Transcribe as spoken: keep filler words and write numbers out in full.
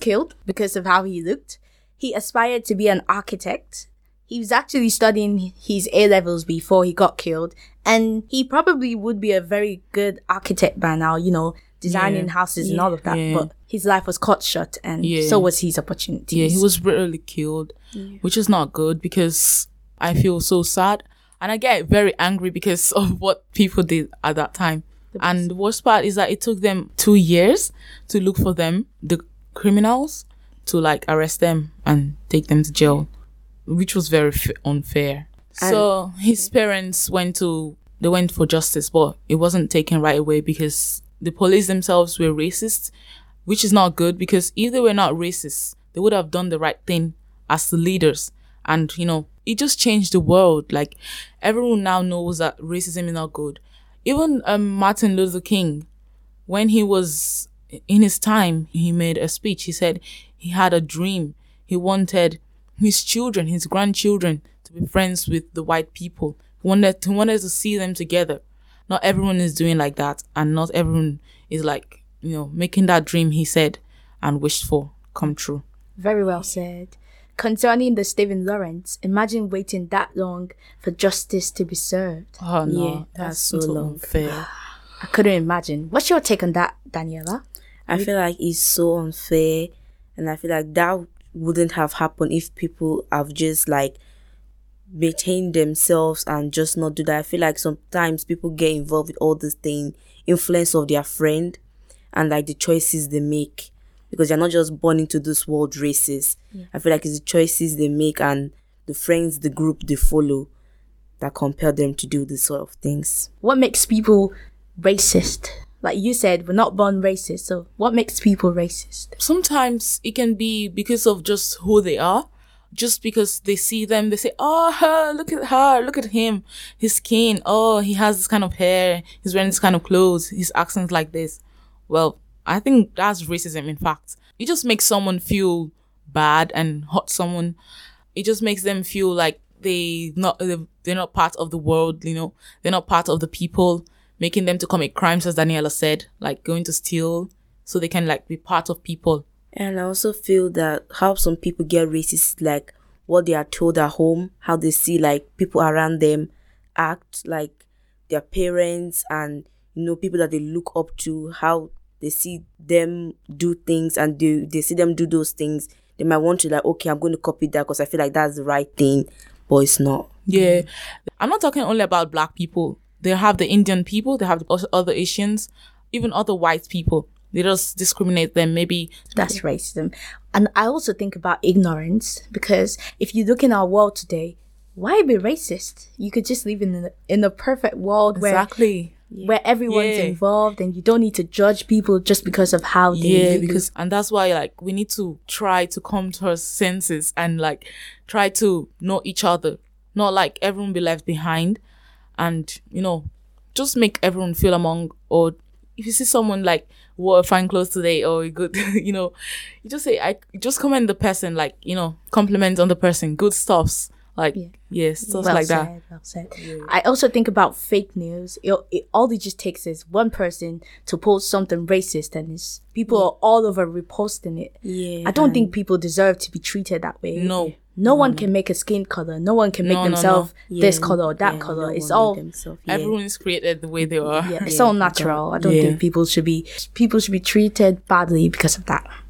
killed because of how he looked. He aspired to be an architect. He was actually studying his A-levels before he got killed. And he probably would be a very good architect by now, you know, designing Yeah. houses Yeah. and all of that. Yeah. But his life was cut short, and Yeah. so was his opportunities. Yeah, he was brutally killed, Yeah. which is not good because I feel so sad. And I get very angry because of what people did at that time. And the worst part is that it took them two years to look for them, the criminals, to like arrest them and take them to jail, which was very f- unfair. And- so his parents went to, they went for justice, but it wasn't taken right away because the police themselves were racist, which is not good because if they were not racist, they would have done the right thing as the leaders. And, you know, it just changed the world. Like, everyone now knows that racism is not good. Even um, Martin Luther King, when he was in his time, he made a speech. He said he had a dream. He wanted his children, his grandchildren, to be friends with the white people. He wanted, he wanted to see them together. Not everyone is doing like that. And not everyone is like, you know, making that dream he said and wished for come true. Very well said. Concerning the Stephen Lawrence, imagine waiting that long for justice to be served. Oh, no. Yeah, that's that's so so long. unfair. I couldn't imagine. What's your take on that, Daniela? I feel like it's so unfair, and I feel like that wouldn't have happened if people have just like maintained themselves and just not do that. I feel like sometimes people get involved with all this thing, influence of their friend, and like the choices they make, because they're not just born into this world racist. Yeah. I feel like it's the choices they make and the friends, the group they follow, that compel them to do this sort of things. What makes people racist? Like you said, we're not born racist. So what makes people racist? Sometimes it can be because of just who they are. Just because they see them, they say, oh, her, look at her, look at him, his skin, oh, he has this kind of hair, he's wearing this kind of clothes, his accent's like this. Well, I think that's racism, in fact. It just makes someone feel bad and hurt someone. It just makes them feel like they not they're not part of the world, you know, they're not part of the people, making them to commit crimes, as Daniela said, like going to steal, so they can like be part of people. And I also feel that how some people get racist, like what they are told at home, how they see like people around them act, like their parents and, you know, people that they look up to, how they see them do things and they, they see them do those things. They might want to like, okay, I'm going to copy that because I feel like that's the right thing, but it's not. Yeah. I'm not talking only about black people. They have the Indian people, they have also other Asians, even other white people. They just discriminate them, maybe. That's racism. And I also think about ignorance, because if you look in our world today, why be racist? You could just live in a, in a perfect world where Exactly. where everyone's Yeah. involved and you don't need to judge people just because of how they Yeah, look. because, and that's why, like, we need to try to come to our senses and, like, try to know each other. Not like everyone be left behind and, you know, just make everyone feel among, or if you see someone like wore fine clothes today or good, you know, you just say, I just comment the person, like, you know, compliment on the person, good stuffs, like, Yeah. yeah, stuff well like said, that. Well said. I also think about fake news. It, it, all it just takes is one person to post something racist, and it's, people are all over reposting it. Yeah. I don't and- think people deserve to be treated that way. No. No one can make a skin color. No one can make No, no, no. themselves this Yeah, color or that yeah, color. no it's one all made themselves, yeah. Everyone is created the way they are. yeah, it's Yeah, all you natural. I don't Yeah. think people should be people should be treated badly because of that.